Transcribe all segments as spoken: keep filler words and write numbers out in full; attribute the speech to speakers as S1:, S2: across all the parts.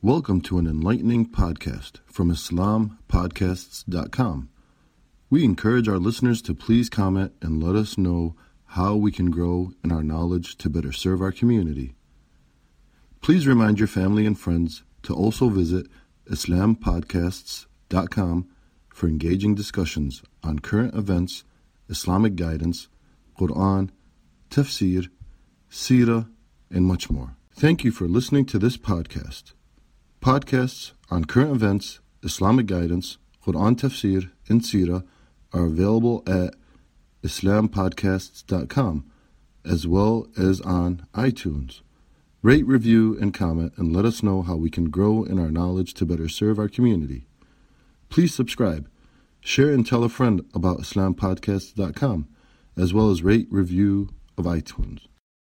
S1: Welcome to an enlightening podcast from Islam Podcasts dot com. We encourage our listeners to please comment and let us know how we can grow in our knowledge to better serve our community. Please remind your family and friends to also visit Islam Podcasts dot com for engaging discussions on current events, Islamic guidance, Quran, tafsir, seerah, and much more. Thank you for listening to this podcast. Podcasts on current events, Islamic guidance, Quran tafsir, and seerah are available at Islam Podcasts dot com as well as on iTunes. Rate, review, and comment and let us know how we can grow in our knowledge to better serve our community. Please subscribe, share, and tell a friend about Islam Podcasts dot com as well as rate, review of iTunes.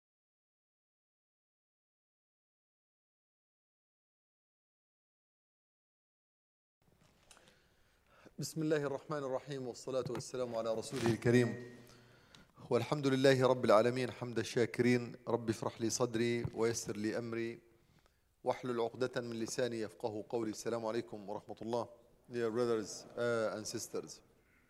S2: بسم الله الرحمن الرحيم والصلاة والسلام على رسوله الكريم والحمد لله رب العالمين حمد الشاكرين رب اشرح لي صدري ويسر لي أمري واحلل عقدة من لساني يفقه قولي. السلام عليكم ورحمة الله. Dear brothers uh, and sisters,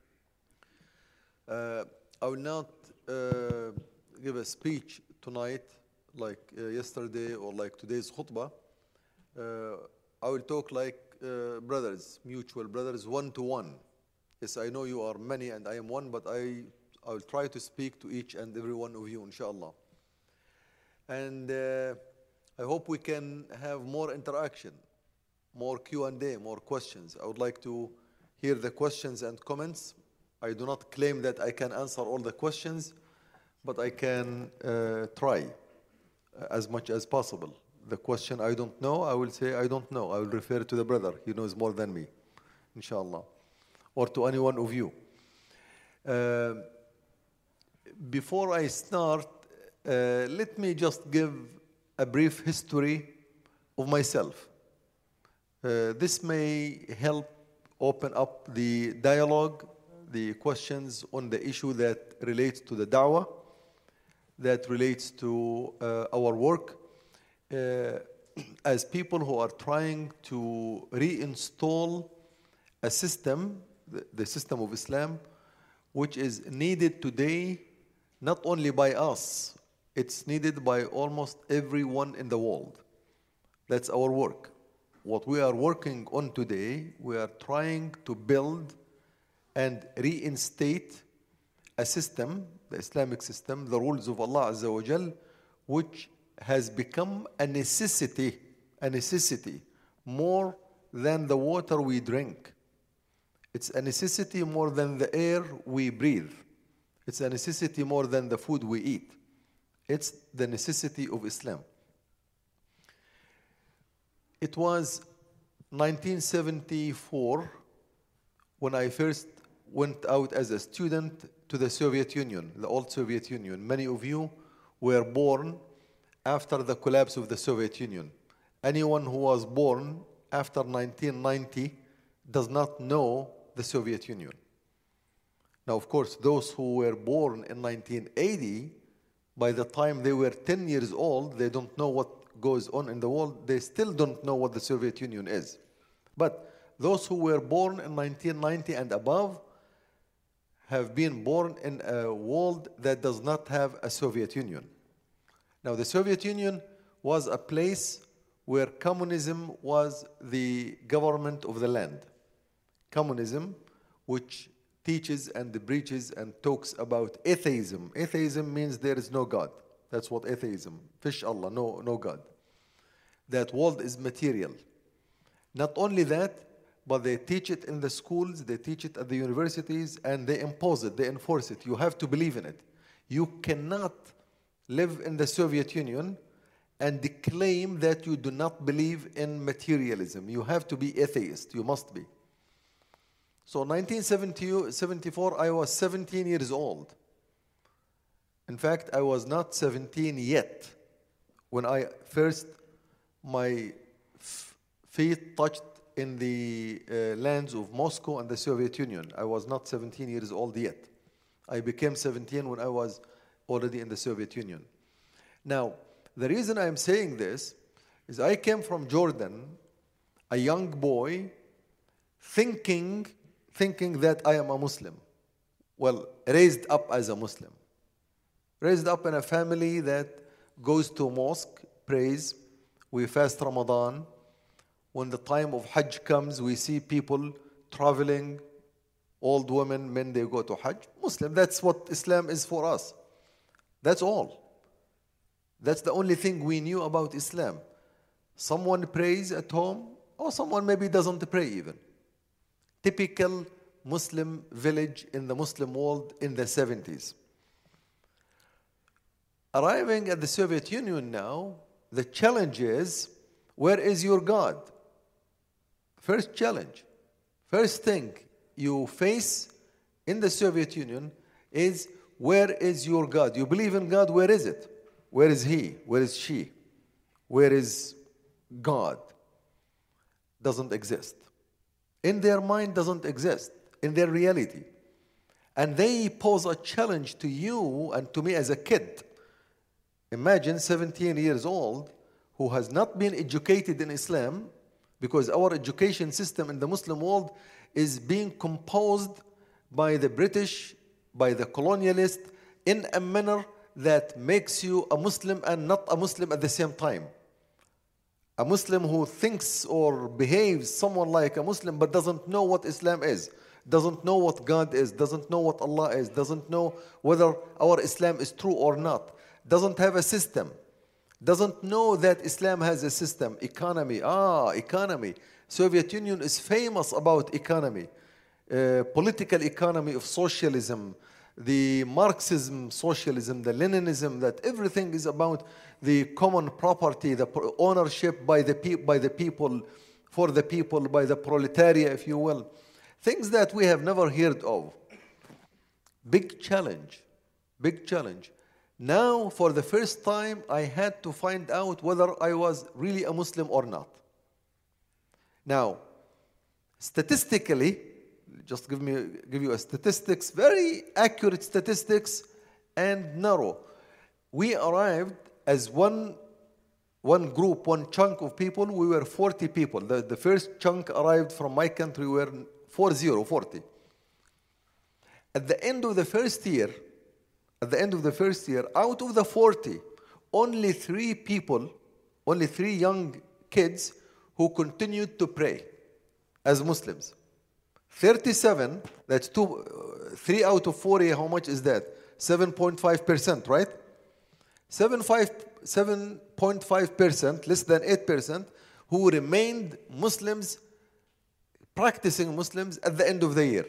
S2: uh, I will not uh, give a speech tonight like uh, yesterday or like today's khutbah. uh, I will talk like Uh, brothers, mutual brothers, one to one. Yes, I know you are many and I am one, but I, I will try to speak to each and every one of you, inshallah. And uh, I hope we can have more interaction, more Q and A, more questions. I would like to hear the questions and comments. I do not claim that I can answer all the questions, but I can uh, try as much as possible. The question I don't know, I will say I don't know. I will refer to the brother. He knows more than me, inshallah. Or to any one of you. Uh, before I start, uh, let me just give a brief history of myself. Uh, this may help open up the dialogue, the questions on the issue that relates to the da'wah, that relates to uh, our work. Uh, as people who are trying to reinstall a system, the, the system of Islam, which is needed today not only by us, it's needed by almost everyone in the world. That's our work. What we are working on today, we are trying to build and reinstate a system, the Islamic system, the rules of Allah Azza wa Jal, which has become a necessity, a necessity more than the water we drink. It's a necessity more than the air we breathe. It's a necessity more than the food we eat. It's the necessity of Islam. It was nineteen seventy-four when I first went out as a student to the Soviet Union, the old Soviet Union. Many of you were born after the collapse of the Soviet Union. Anyone who was born after nineteen ninety does not know the Soviet Union. Now, of course, those who were born in nineteen eighty, by the time they were ten years old, they don't know what goes on in the world. They still don't know what the Soviet Union is. But those who were born in nineteen ninety and above have been born in a world that does not have a Soviet Union. Now, the Soviet Union was a place where communism was the government of the land. Communism, which teaches and preaches and talks about atheism. Atheism means there is no God. That's what atheism, fish Allah, no, no God. That world is material. Not only that, but they teach it in the schools, they teach it at the universities, and they impose it, they enforce it. You have to believe in it. You cannot live in the Soviet Union and claim that you do not believe in materialism. You have to be atheist. You must be. So nineteen seventy-four, I was seventeen years old. In fact, I was not seventeen yet when I first, my feet touched in the uh, lands of Moscow and the Soviet Union. I was not seventeen years old yet. I became seventeen when I was already in the Soviet Union. Now, the reason I'm saying this is I came from Jordan a young boy thinking, thinking that I am a Muslim. Well, raised up as a Muslim. Raised up in a family that goes to mosque, prays, we fast Ramadan. When the time of Hajj comes, we see people traveling, old women, men, they go to Hajj. Muslim, that's what Islam is for us. That's all. That's the only thing we knew about Islam. Someone prays at home, or someone maybe doesn't pray even. Typical Muslim village in the Muslim world in the seventies. Arriving at the Soviet Union now, the challenge is, where is your God? First challenge, first thing you face in the Soviet Union is, where is your God? You believe in God, where is it? Where is he? Where is she? Where is God? Doesn't exist. In their mind, doesn't exist. In their reality. And they pose a challenge to you and to me as a kid. Imagine seventeen years old who has not been educated in Islam, because our education system in the Muslim world is being composed by the British, by the colonialist, in a manner that makes you a Muslim and not a Muslim at the same time. A Muslim who thinks or behaves someone like a Muslim but doesn't know what Islam is, doesn't know what God is, doesn't know what Allah is, doesn't know whether our Islam is true or not, doesn't have a system, doesn't know that Islam has a system, economy, ah, economy. Soviet Union is famous about economy, uh, political economy of socialism, the Marxism, socialism, the Leninism, that everything is about the common property, the ownership by the, pe- by the people, for the people, by the proletariat, if you will. Things that we have never heard of. Big challenge, big challenge. Now, for the first time, I had to find out whether I was really a Muslim or not. Now, statistically, just give me give you a statistics, very accurate statistics and narrow. We arrived as one, one group, one chunk of people. We were forty people. The, the first chunk arrived from my country. We were forty, forty. At the end of the first year, at the end of the first year, out of the forty, only three people, only three young kids who continued to pray as Muslims. thirty-seven, that's two, uh, three out of forty, how much is that? seven point five percent, right? seven point five percent, less than eight percent, who remained Muslims, practicing Muslims at the end of the year.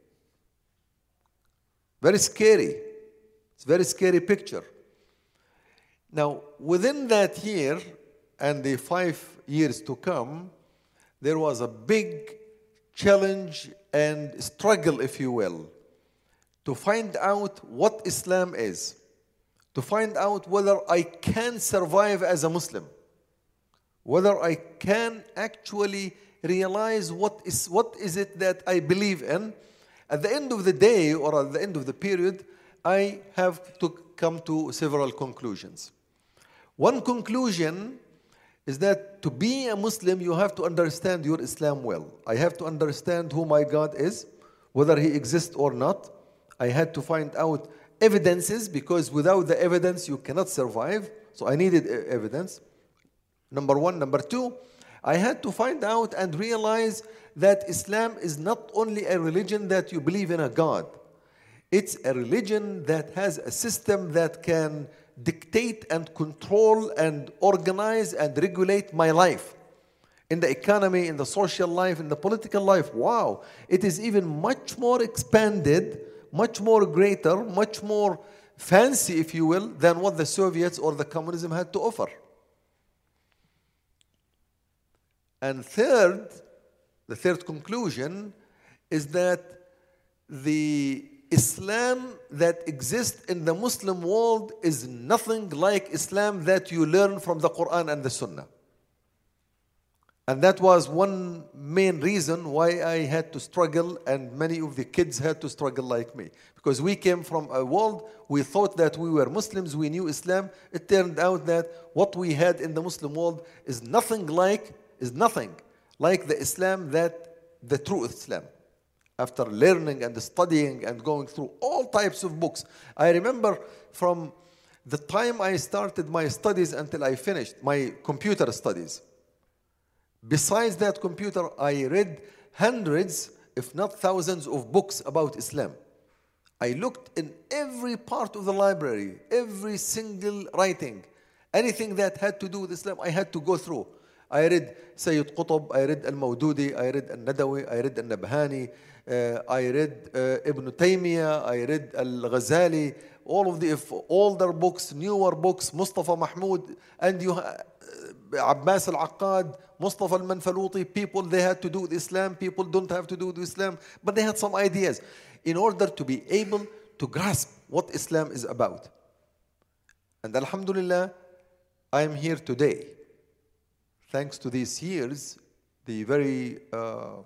S2: Very scary. It's a very scary picture. Now, within that year and the five years to come, there was a big challenge and struggle, if you will, to find out what Islam is, to find out whether I can survive as a Muslim, whether I can actually realize what is, what is it that I believe in. At the end of the day, or at the end of the period, I have to come to several conclusions. One conclusion is that to be a Muslim, you have to understand your Islam well. I have to understand who my God is, whether he exists or not. I had to find out evidences, because without the evidence, you cannot survive. So I needed evidence. Number one. Number two, I had to find out and realize that Islam is not only a religion that you believe in a God. It's a religion that has a system that can dictate and control and organize and regulate my life. In the economy, in the social life, in the political life, wow. It is even much more expanded, much more greater, much more fancy, if you will, than what the Soviets or the communism had to offer. And third, the third conclusion is that the Islam that exists in the Muslim world is nothing like Islam that you learn from the Quran and the Sunnah. And that was one main reason why I had to struggle, and many of the kids had to struggle like me. Because we came from a world, we thought that we were Muslims, we knew Islam. It turned out that what we had in the Muslim world is nothing like, is nothing like the Islam that the true Islam. After learning and studying and going through all types of books, I remember from the time I started my studies until I finished my computer studies. Besides that computer, I read hundreds, if not thousands, of books about Islam. I looked in every part of the library, every single writing, anything that had to do with Islam, I had to go through. I read Sayyid Qutb, I read Al-Mawdudi, I read Al-Nadawi, I read Al-Nabhani, uh, I read uh, Ibn Taymiyyah, I read Al-Ghazali, all of the if older books, newer books, Mustafa Mahmoud, and you, uh, Abbas Al-Aqad, Mustafa Al-Manfaluti, people they had to do with Islam, people don't have to do with Islam, but they had some ideas in order to be able to grasp what Islam is about. And Alhamdulillah, I am here today. Thanks to these years, the very uh,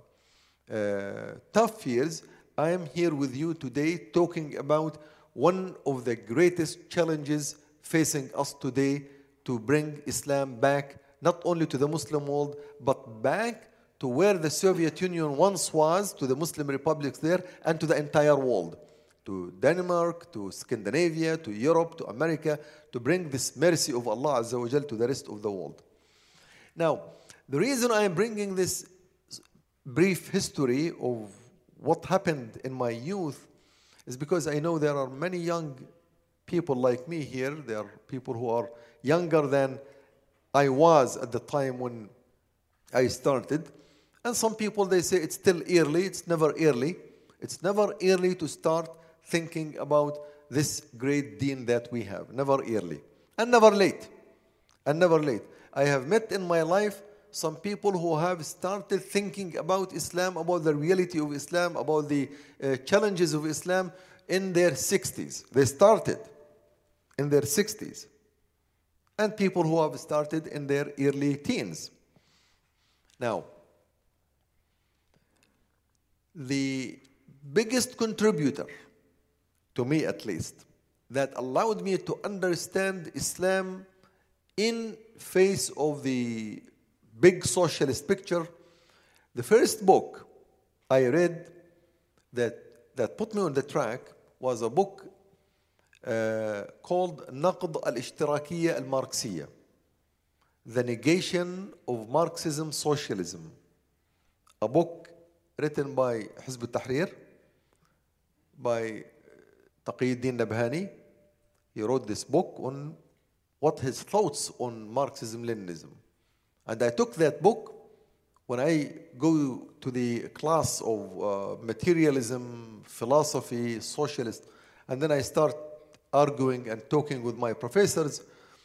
S2: uh, tough years, I am here with you today talking about one of the greatest challenges facing us today to bring Islam back, not only to the Muslim world, but back to where the Soviet Union once was, to the Muslim republics there, and to the entire world, to Denmark, to Scandinavia, to Europe, to America, to bring this mercy of Allah Azza wa Jal to the rest of the world. Now, the reason I am bringing this brief history of what happened in my youth is because I know there are many young people like me here. There are people who are younger than I was at the time when I started. And some people, they say it's still early. It's never early. It's never early to start thinking about this great deen that we have. Never early. And never late. And never late. I have met in my life some people who have started thinking about Islam, about the reality of Islam, about the uh, challenges of Islam in their sixties. They started in their sixties. And people who have started in their early teens. Now, the biggest contributor, to me at least, that allowed me to understand Islam in face of the big socialist picture, the first book I read that, that put me on the track was a book uh, called Naqd al-Ishtirakiyya al-Marxiyya, The Negation of Marxism Socialism, a book written by Hizb al-Tahrir, by Taqiyuddin Nabhani. He wrote this book on what his thoughts on Marxism-Leninism. And I took that book when I go to the class of uh, materialism, philosophy, socialist, and then I start arguing and talking with my professors.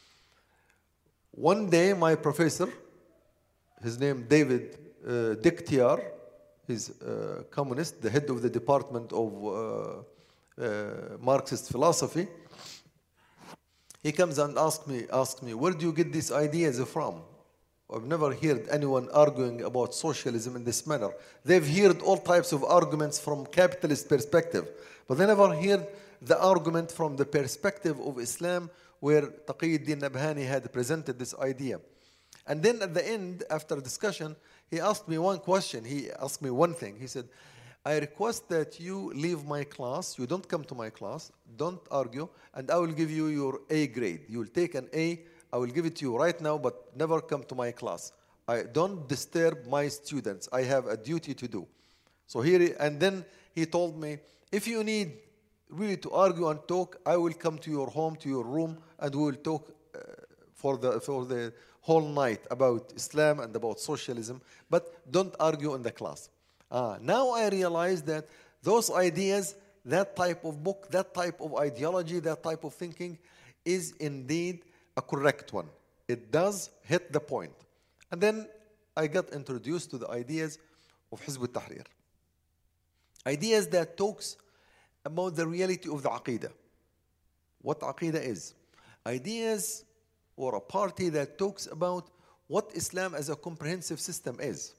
S2: One day, my professor, his name David uh, Dictiar, he's a communist, the head of the department of uh, uh, Marxist philosophy. He comes and asks me, asks me, where do you get these ideas from? I've never heard anyone arguing about socialism in this manner. They've heard all types of arguments from capitalist perspective, but they never heard the argument from the perspective of Islam, where Taqiyuddin Nabhani had presented this idea. And then at the end, after discussion, he asked me one question. He asked me one thing. He said, I request that you leave my class. You don't come to my class. Don't argue. And I will give you your A grade. You will take an A. I will give it to you right now, but never come to my class. I don't disturb my students. I have a duty to do. So here, and then he told me, if you need really to argue and talk, I will come to your home, to your room, and we will talk uh, for the for the whole night about Islam and about socialism, but don't argue in the class. Ah, now I realize that those ideas, that type of book, that type of ideology, that type of thinking is indeed a correct one. It does hit the point. And then I got introduced to the ideas of Hizb al-Tahrir. Ideas that talks about the reality of the Aqidah. What Aqidah is. Ideas or a party that talks about what Islam as a comprehensive system is.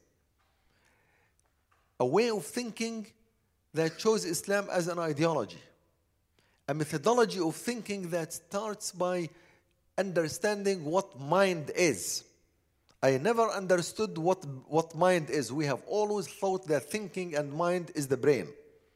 S2: A way of thinking that shows Islam as an ideology. A methodology of thinking that starts by understanding what mind is. I never understood what, what mind is. We have always thought that thinking and mind is the brain.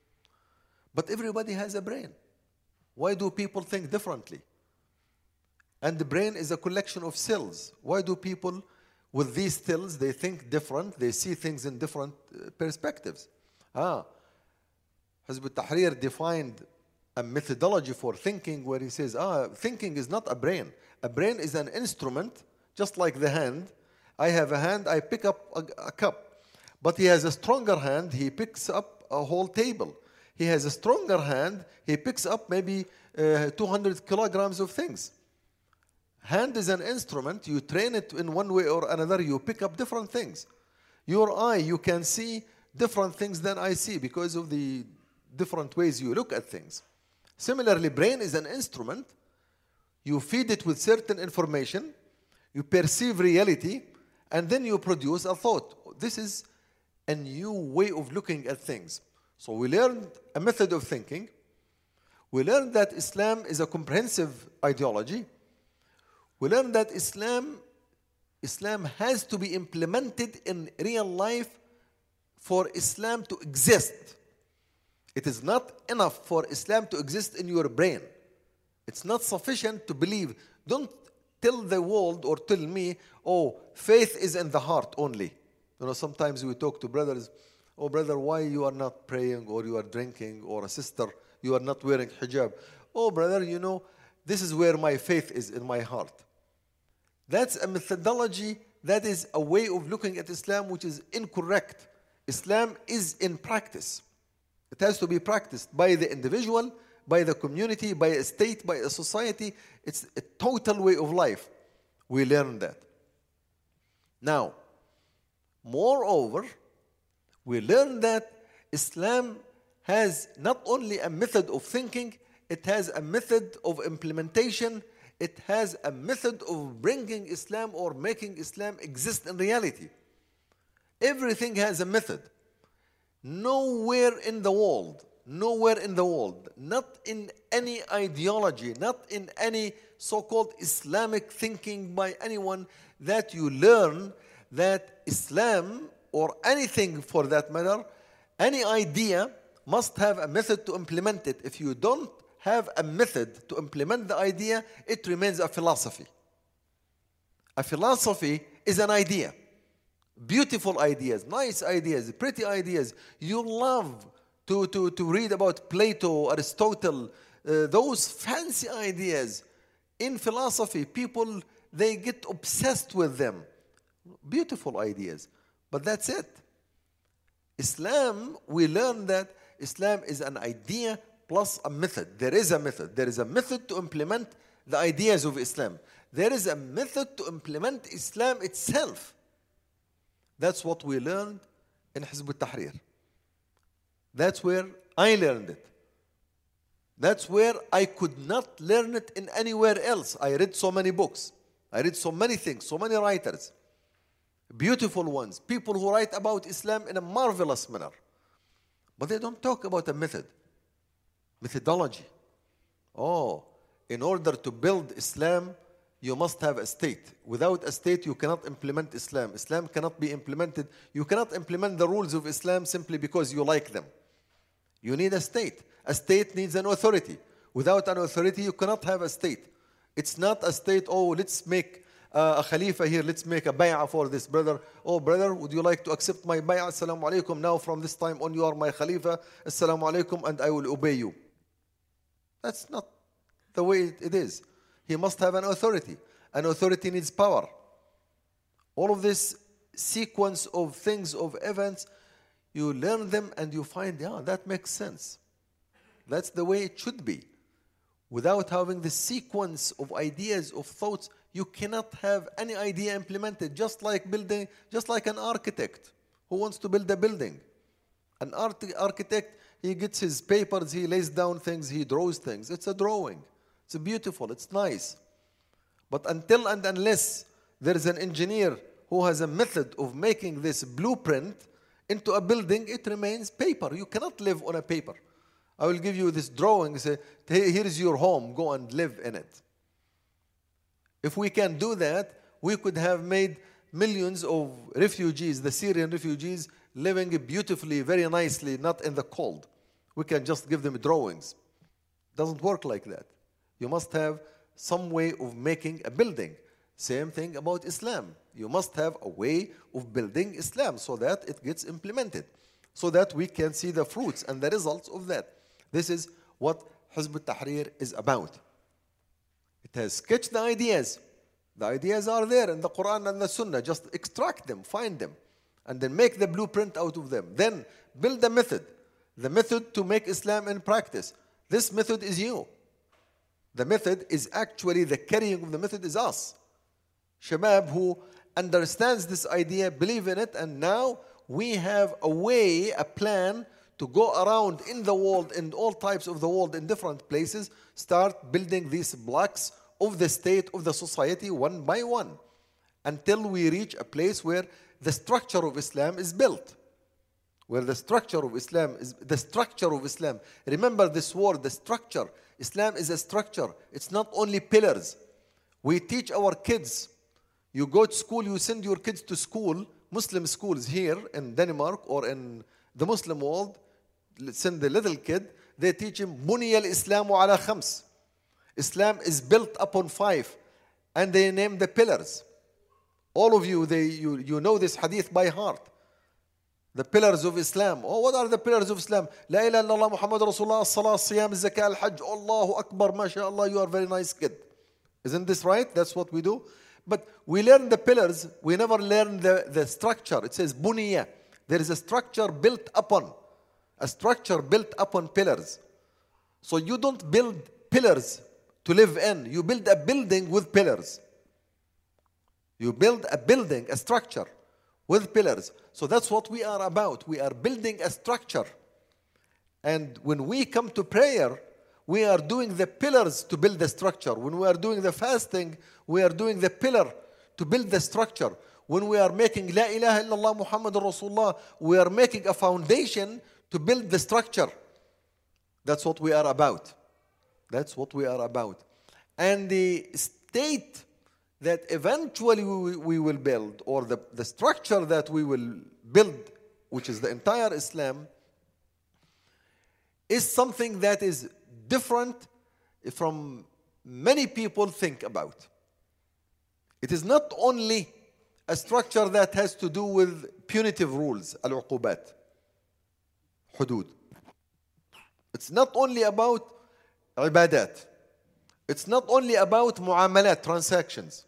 S2: But everybody has a brain. Why do people think differently? And the brain is a collection of cells. Why do people with these cells, they think different, they see things in different uh, perspectives? Ah, Hizb ut-Tahrir defined a methodology for thinking where he says, ah, thinking is not a brain. A brain is an instrument, just like the hand. I have a hand, I pick up a, a cup. But he has a stronger hand, he picks up a whole table. He has a stronger hand, he picks up maybe uh, two hundred kilograms of things. Hand is an instrument, you train it in one way or another, you pick up different things. Your eye, you can see different things than I see because of the different ways you look at things. Similarly, brain is an instrument. You feed it with certain information, you perceive reality, and then you produce a thought. This is a new way of looking at things. So we learned a method of thinking. We learned that Islam is a comprehensive ideology. We learned that Islam, Islam has to be implemented in real life for Islam to exist. It is not enough for Islam to exist in your brain. It's not sufficient to believe. Don't tell the world or tell me, oh, faith is in the heart only. You know, sometimes we talk to brothers, oh, brother, why you are not praying or you are drinking, or a sister, you are not wearing hijab. Oh, brother, you know, this is where my faith is, in my heart. That's a methodology, that is a way of looking at Islam which is incorrect. Islam is in practice. It has to be practiced by the individual, by the community, by a state, by a society. It's a total way of life. We learn that. Now, moreover, we learn that Islam has not only a method of thinking, it has a method of implementation, it has a method of bringing Islam or making Islam exist in reality. Everything has a method. Nowhere in the world, nowhere in the world, not in any ideology, not in any so-called Islamic thinking by anyone, that you learn that Islam, or anything for that matter, any idea must have a method to implement it. If you don't have a method to implement the idea, it remains a philosophy. A philosophy is an idea. Beautiful ideas, nice ideas, pretty ideas. You love to, to, to read about Plato, Aristotle, uh, those fancy ideas. In philosophy, people, they get obsessed with them. Beautiful ideas. But that's it. Islam, we learn that Islam is an idea plus a method. There is a method. There is a method to implement the ideas of Islam. There is a method to implement Islam itself. That's what we learned in Hizb ut-Tahrir. That's where I learned it. That's where I could not learn it in anywhere else. I read so many books. I read so many things, so many writers. Beautiful ones. People who write about Islam in a marvelous manner. But they don't talk about a method. Methodology. Oh, in order to build Islam, you must have a state. Without a state, you cannot implement Islam. Islam cannot be implemented. You cannot implement the rules of Islam simply because you like them. You need a state. A state needs an authority. Without an authority, you cannot have a state. It's not a state, oh, let's make uh, a khalifa here, let's make a bay'ah for this brother. Oh, brother, would you like to accept my bay'ah? Assalamu alaikum. Now, from this time on, you are my khalifa. Assalamu alaikum, and I will obey you. That's not the way it is. He must have an authority. An authority needs power. All of this sequence of things, of events, you learn them and you find, yeah, that makes sense. That's the way it should be. Without having the sequence of ideas, of thoughts, you cannot have any idea implemented. Just like building, just like an architect who wants to build a building. An art- architect, he gets his papers, he lays down things, he draws things. It's a drawing. It's beautiful, it's nice. But until and unless there is an engineer who has a method of making this blueprint into a building, it remains paper. You cannot live on a paper. I will give you this drawing, say, here is your home, go and live in it. If we can do that, we could have made millions of refugees, the Syrian refugees, living beautifully, very nicely, not in the cold. We can just give them drawings. Doesn't work like that. You must have some way of making a building. Same thing about Islam. You must have a way of building Islam so that it gets implemented, so that we can see the fruits and the results of that. This is what Hizb ut-Tahrir is about. It has sketched the ideas. The ideas are there in the Quran and the Sunnah. Just extract them, find them, and then make the blueprint out of them. Then build the method. The method to make Islam in practice. This method is you. The method is actually, the carrying of the method is us. Shabab who understands this idea, believe in it, and now we have a way, a plan to go around in the world, in all types of the world, in different places, start building these blocks of the state, of the society, one by one, until we reach a place where the structure of Islam is built. Where the structure of Islam is, the structure of Islam. Remember this word, the structure. Islam is a structure. It's not only pillars. We teach our kids. You go to school, you send your kids to school, Muslim schools here in Denmark or in the Muslim world, send the little kid, they teach him, بُنِيَ الْإِسْلَامُ عَلَى خَمْسٍ. Islam is built upon five, and they name the pillars. All of you, they, you, you know this hadith by heart. The pillars of Islam. Oh, what are the pillars of Islam? La ilaha illallah Muhammad Rasulullah, Salah, Siyam, Zakah, Al-Hajj, Allahu Akbar, MashaAllah, you are a very nice kid. Isn't this right? That's what we do. But we learn the pillars, we never learn the, the structure. It says Buniya. There is a structure built upon. A structure built upon pillars. So you don't build pillars to live in. You build a building with pillars. You build a building, a structure with pillars. So that's what we are about. We are building a structure. And when we come to prayer, we are doing the pillars to build the structure. When we are doing the fasting, we are doing the pillar to build the structure. When we are making La ilaha illallah Muhammadur Rasulullah, we are making a foundation to build the structure. That's what we are about. That's what we are about. And the state that eventually we, we will build, or the, the structure that we will build, which is the entire Islam, is something that is different from many people think about. It is not only a structure that has to do with punitive rules, al-uqubat, hudud. It's not only about ibadat. It's not only about muamalat, transactions.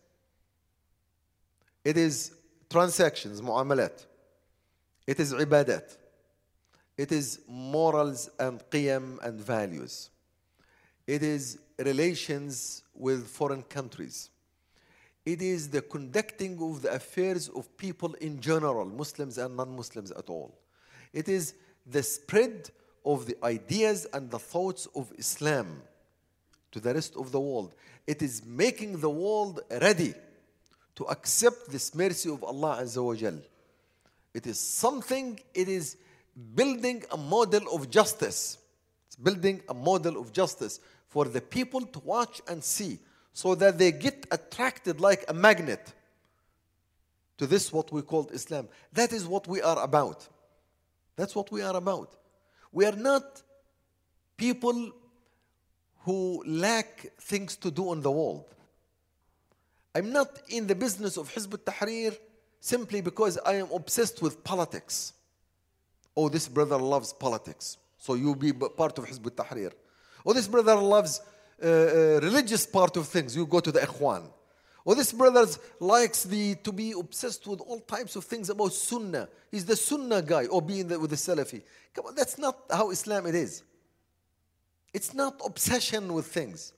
S2: It is transactions, muamalat. It is ibadat. It is morals and qiyam and values. It is relations with foreign countries. It is the conducting of the affairs of people in general, Muslims and non-Muslims at all. It is the spread of the ideas and the thoughts of Islam to the rest of the world. It is making the world ready to accept this mercy of Allah Azza wa Jal. It is something, it is building a model of justice. It's building a model of justice for the people to watch and see, so that they get attracted like a magnet to this what we call Islam. That is what we are about. That's what we are about. We are not people who lack things to do in the world. I'm not in the business of Hizb ut-Tahrir simply because I am obsessed with politics. Oh, this brother loves politics, so you be part of Hizb ut-Tahrir. Oh, this brother loves uh, uh, religious part of things, you go to the Ikhwan. Oh, this brother likes the, to be obsessed with all types of things about Sunnah. He's the Sunnah guy, or being the, with the Salafi. Come on, that's not how Islam it is. It's not obsession with things.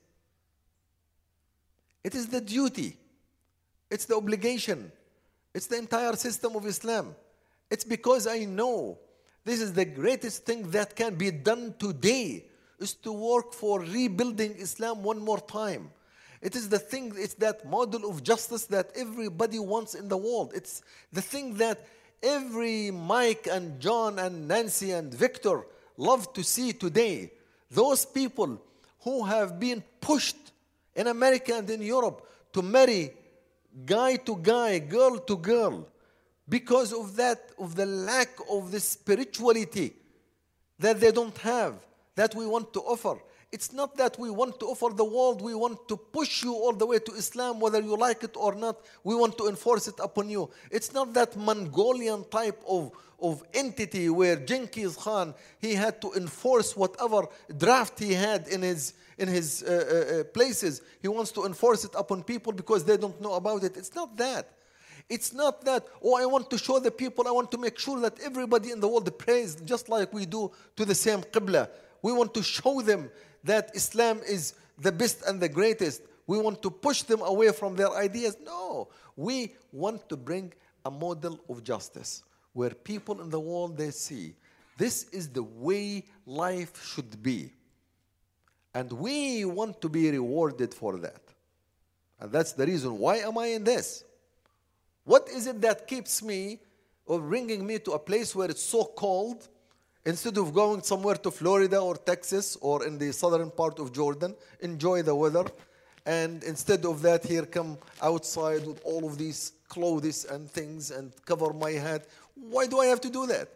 S2: It is the duty. It's the obligation. It's the entire system of Islam. It's because I know this is the greatest thing that can be done today, is to work for rebuilding Islam one more time. It is the thing, it's that model of justice that everybody wants in the world. It's the thing that every Mike and John and Nancy and Victor love to see today. Those people who have been pushed in America and in Europe to marry guy to guy, girl to girl, because of that, of the lack of the spirituality that they don't have, that we want to offer. It's not that we want to offer the world, we want to push you all the way to Islam, whether you like it or not. We want to enforce it upon you. It's not that Mongolian type of, of entity where Genghis Khan, he had to enforce whatever draft he had in his, in his uh, uh, uh, places. He wants to enforce it upon people because they don't know about it. It's not that. It's not that, oh, I want to show the people, I want to make sure that everybody in the world prays just like we do to the same Qibla. We want to show them that Islam is the best and the greatest. We want to push them away from their ideas. No, we want to bring a model of justice where people in the world, they see this is the way life should be. And we want to be rewarded for that. And that's the reason, why am I in this? What is it that keeps me or bringing me to a place where it's so cold, instead of going somewhere to Florida or Texas or in the southern part of Jordan, enjoy the weather, and instead of that, here come outside with all of these clothes and things and cover my head. Why do I have to do that?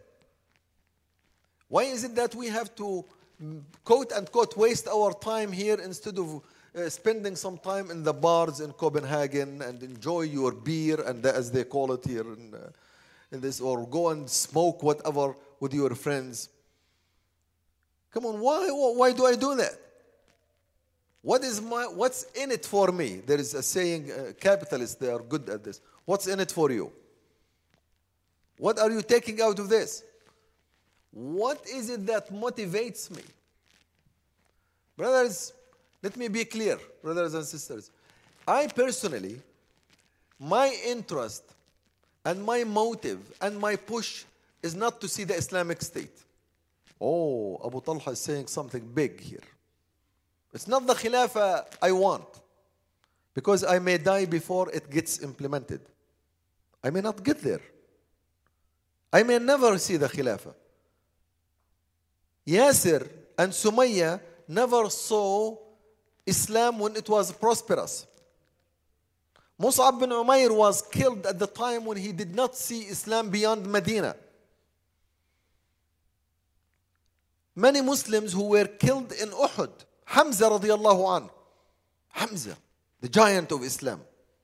S2: Why is it that we have to, quote unquote, waste our time here instead of uh, spending some time in the bars in Copenhagen and enjoy your beer, and the, as they call it here in, uh, in this, or go and smoke whatever with your friends? Come on, why, why do I do that? What is my, what's in it for me? There is a saying, uh, capitalists, they are good at this. What's in it for you? What are you taking out of this? What is it that motivates me? Brothers, let me be clear, brothers and sisters. I personally, my interest and my motive and my push is not to see the Islamic State. Oh, Abu Talha is saying something big here. It's not the Khilafah I want, because I may die before it gets implemented. I may not get there. I may never see the Khilafah. Yasir and Sumayya never saw Islam when it was prosperous. Mus'ab bin Umair was killed at the time when he did not see Islam beyond Medina. Many Muslims who were killed in Uhud, Hamza radiallahu anh, Hamza, the giant of Islam,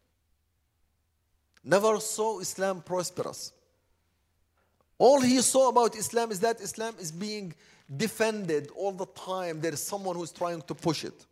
S2: never saw Islam prosperous. All he saw about Islam is that Islam is being defended all the time. There is someone who's trying to push it.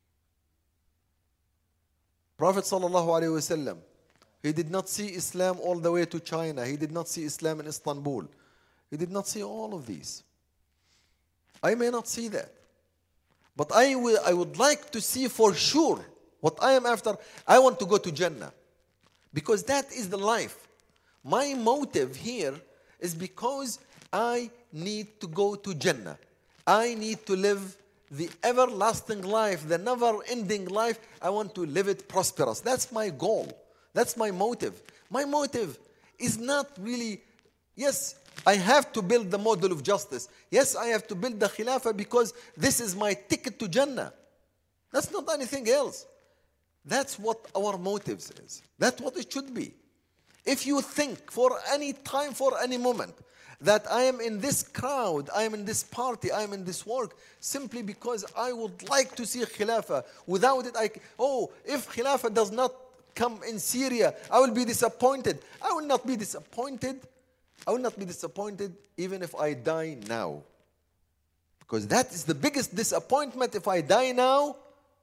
S2: Prophet sallallahu alaihi wasallam, he did not see Islam all the way to China. He did not see Islam in Istanbul. He did not see all of these. I may not see that. But I, will, I would like to see for sure what I am after. I want to go to Jannah, because that is the life. My motive here is because I need to go to Jannah. I need to live the everlasting life, the never-ending life. I want to live it prosperous. That's my goal. That's my motive. My motive is not really, yes, I have to build the model of justice. Yes, I have to build the Khilafah because this is my ticket to Jannah. That's not anything else. That's what our motives is. That's what it should be. If you think for any time, for any moment, that I am in this crowd, I am in this party, I am in this work, simply because I would like to see Khilafah. Without it, I, oh, if Khilafah does not come in Syria, I will be disappointed. I will not be disappointed. I will not be disappointed even if I die now. Because that is the biggest disappointment, if I die now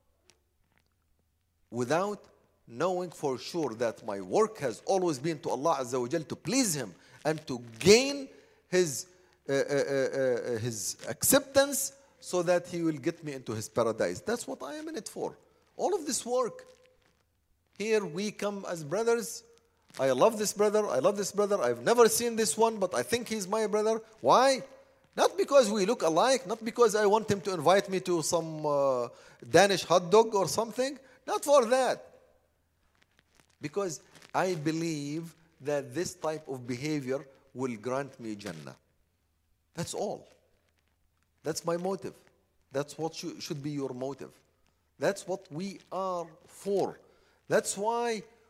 S2: without knowing for sure that my work has always been to Allah Azza wa Jal, to please Him and to gain His, uh, uh, uh, uh, His acceptance, so that He will get me into His paradise. That's what I am in it for. All of this work. Here we come as brothers. I love this brother, I love this brother. I've never seen this one, but I think he's my brother. Why? Not because we look alike, not because I want him to invite me to some uh, Danish hot dog or something. Not for that. Because I believe that this type of behavior will grant me Jannah. That's all. That's my motive. That's what should be your motive. That's what we are for. That's why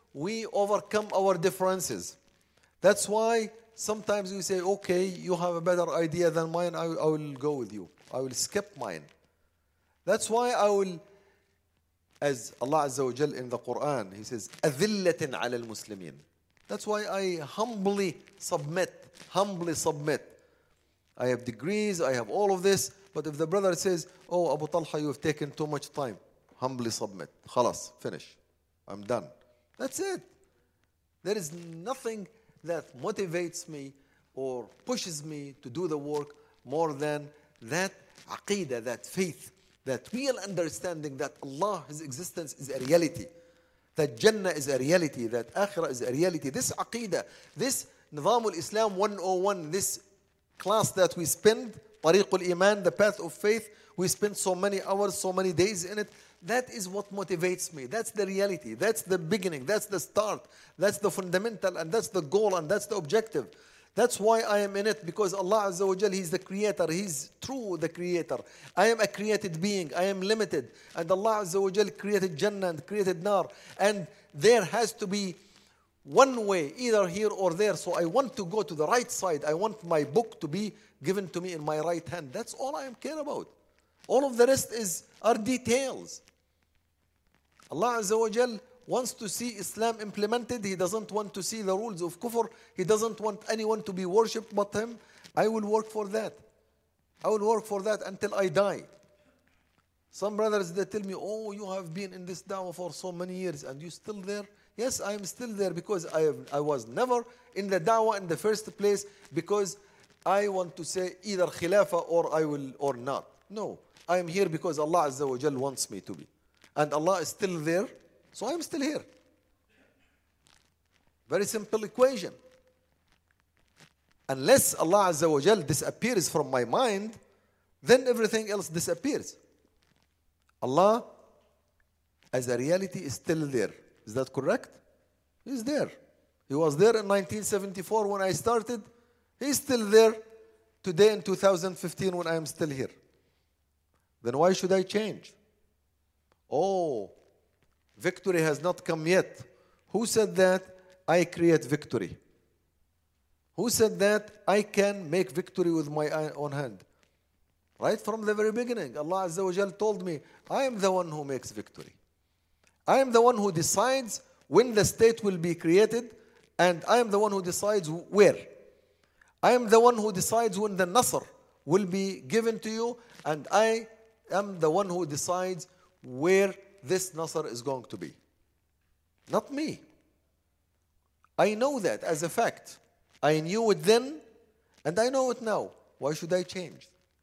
S2: we overcome our differences. That's why sometimes we say, okay, you have a better idea than mine, I, I will go with you. I will skip mine. That's why I will, as Allah Azza wa Jal in the Quran, He says, أَذِلَّةٍ عَلَى الْمُسْلِمِينَ. That's why I humbly submit, humbly submit. I have degrees, I have all of this, but if the brother says, oh, Abu Talha, you have taken too much time, humbly submit. Khalas, finish. I'm done. That's it. There is nothing that motivates me or pushes me to do the work more than that aqeedah, that faith, that real understanding that Allah, His existence is a reality, that Jannah is a reality, that Akhirah is a reality. This aqeedah, this Nizamul Islam one oh one, this class that we spend, Tariqul Iman, the path of faith, we spend so many hours, so many days in it. That is what motivates me. That's the reality. That's the beginning. That's the start. That's the fundamental, and that's the goal, and that's the objective. That's why I am in it, because Allah Azza wa Jal, He's the creator. He's true the creator. I am a created being. I am limited. And Allah Azza wa Jal created Jannah and created Nar. And there has to be one way, either here or there. So I want to go to the right side. I want my book to be given to me in my right hand. That's all I am care about. All of the rest is are details. Allah Azza wa Jal wants to see Islam implemented. He doesn't want to see the rules of kufr. He doesn't want anyone to be worshipped but Him. I will work for that. I will work for that until I die. Some brothers, they tell me, oh, you have been in this da'wah for so many years and you still there? Yes, I am still there because I, have, I was never in the da'wah in the first place because I want to say either khilafah or I will or not. No, I am here because Allah Azza wa Jal wants me to be. And Allah is still there, so I am still here. Very simple equation. Unless Allah Azza wa Jal disappears from my mind, then everything else disappears. Allah as a reality is still there. Is that correct? He's there. He was there in nineteen seventy-four when I started. He's still there today in two thousand fifteen when I am still here. Then why should I change? Oh, victory has not come yet. Who said that? I create victory. Who said that? I can make victory with my own hand. Right from the very beginning, Allah Azza wa Jal told me, I am the one who makes victory. I am the one who decides when the state will be created, and I am the one who decides where. I am the one who decides when the Nasr will be given to you, and I am the one who decides where this Nasr is going to be. Not me. I know that as a fact. I knew it then, and I know it now. Why should I change?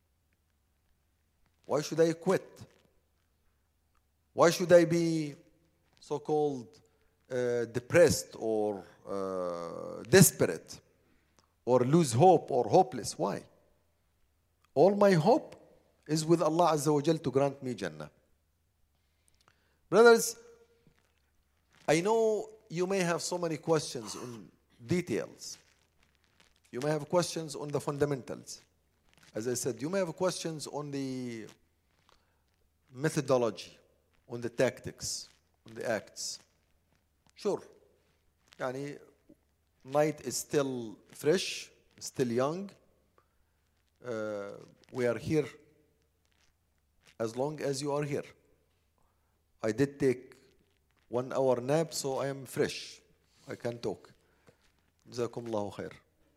S2: Why should I quit? Why should I be so-called uh, depressed or uh, desperate or lose hope or hopeless? Why? All my hope is with Allah Azza wa Jal to grant me Jannah. Brothers, I know you may have so many questions on details. You may have questions on the fundamentals. As I said, you may have questions on the methodology, on the tactics, on the acts. Sure. Yani, night is still fresh, still young. Uh, we are here as long as you are here. I did take one hour nap, so I am fresh. I can talk. جزاكم الله خير.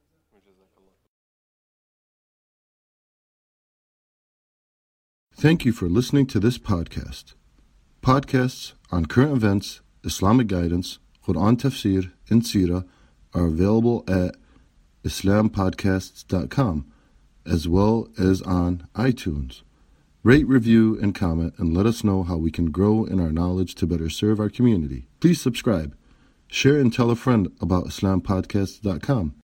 S1: Thank you for listening to this podcast. Podcasts on current events, Islamic guidance, Quran tafsir, and seerah are available at islam podcasts dot com as well as on iTunes. Rate, review, and comment, and let us know how we can grow in our knowledge to better serve our community. Please subscribe, share, and tell a friend about islam podcasts dot com.